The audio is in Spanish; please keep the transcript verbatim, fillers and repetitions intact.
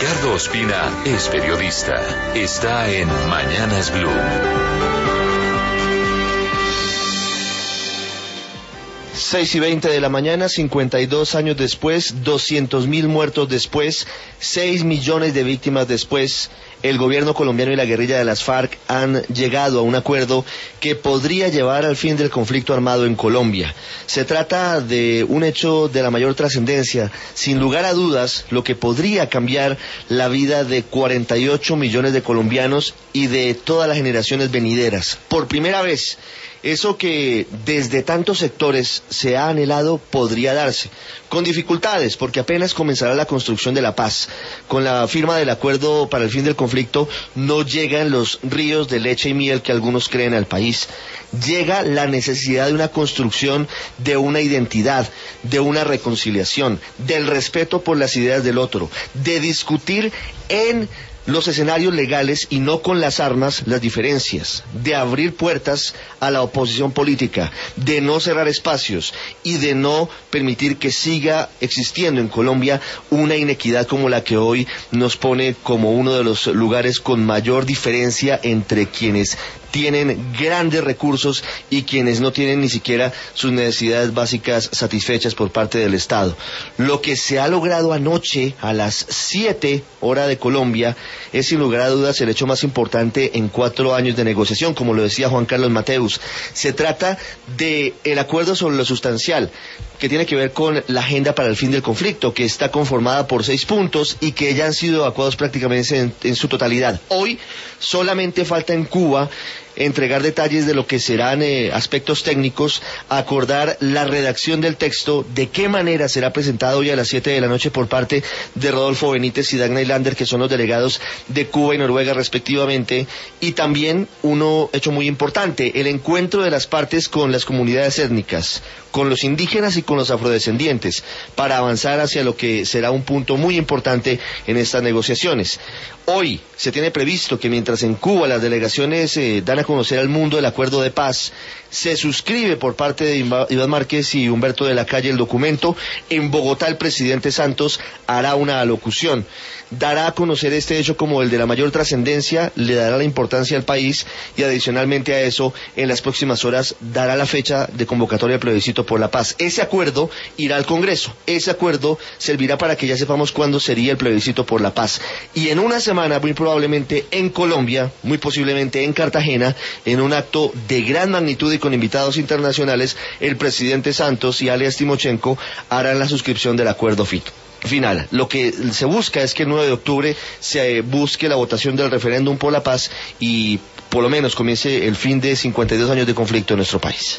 Ricardo Ospina es periodista. Está en Mañanas Blue. Seis y veinte de la mañana, cincuenta y dos años después, doscientos mil muertos después, seis millones de víctimas después, el gobierno colombiano y la guerrilla de las FARC han llegado a un acuerdo que podría llevar al fin del conflicto armado en Colombia. Se trata de un hecho de la mayor trascendencia, sin lugar a dudas, lo que podría cambiar la vida de cuarenta y ocho millones de colombianos y de todas las generaciones venideras. Por primera vez, eso que desde tantos sectores se ha anhelado podría darse, con dificultades, porque apenas comenzará la construcción de la paz. Con la firma del acuerdo para el fin del conflicto no llegan los ríos de leche y miel que algunos creen al país. Llega la necesidad de una construcción de una identidad, de una reconciliación, del respeto por las ideas del otro, de discutir en los escenarios legales y no con las armas las diferencias, de abrir puertas a la oposición política, de no cerrar espacios y de no permitir que siga existiendo en Colombia una inequidad como la que hoy nos pone como uno de los lugares con mayor diferencia entre quienes tienen grandes recursos y quienes no tienen ni siquiera sus necesidades básicas satisfechas por parte del Estado. Lo que se ha logrado anoche a las siete hora de Colombia es sin lugar a dudas el hecho más importante en cuatro años de negociación, como lo decía Juan Carlos Mateus. Se trata de el acuerdo sobre lo sustancial, que tiene que ver con la agenda para el fin del conflicto, que está conformada por seis puntos y que ya han sido evacuados prácticamente en, en su totalidad. Hoy solamente falta en Cuba entregar detalles de lo que serán eh, aspectos técnicos, acordar la redacción del texto, de qué manera será presentado hoy a las siete de la noche por parte de Rodolfo Benítez y Dagny Lander, que son los delegados de Cuba y Noruega respectivamente, y también uno hecho muy importante, el encuentro de las partes con las comunidades étnicas, con los indígenas y con los afrodescendientes, para avanzar hacia lo que será un punto muy importante en estas negociaciones. Hoy se tiene previsto que mientras en Cuba las delegaciones eh, dan a conocer al mundo el acuerdo de paz, se suscribe por parte de Iván Márquez y Humberto de la Calle el documento. En Bogotá el presidente Santos hará una alocución, dará a conocer este hecho como el de la mayor trascendencia, le dará la importancia al país y adicionalmente a eso, en las próximas horas dará la fecha de convocatoria al plebiscito por la paz. Ese acuerdo irá al Congreso, ese acuerdo servirá para que ya sepamos cuándo sería el plebiscito por la paz. Y en una semana, muy probablemente en Colombia, muy posiblemente en Cartagena, en un acto de gran magnitud y con invitados internacionales, el presidente Santos y alias Timochenko harán la suscripción del acuerdo fito. Final. Lo que se busca es que el nueve de octubre se busque la votación del referéndum por la paz y por lo menos comience el fin de cincuenta y dos años de conflicto en nuestro país.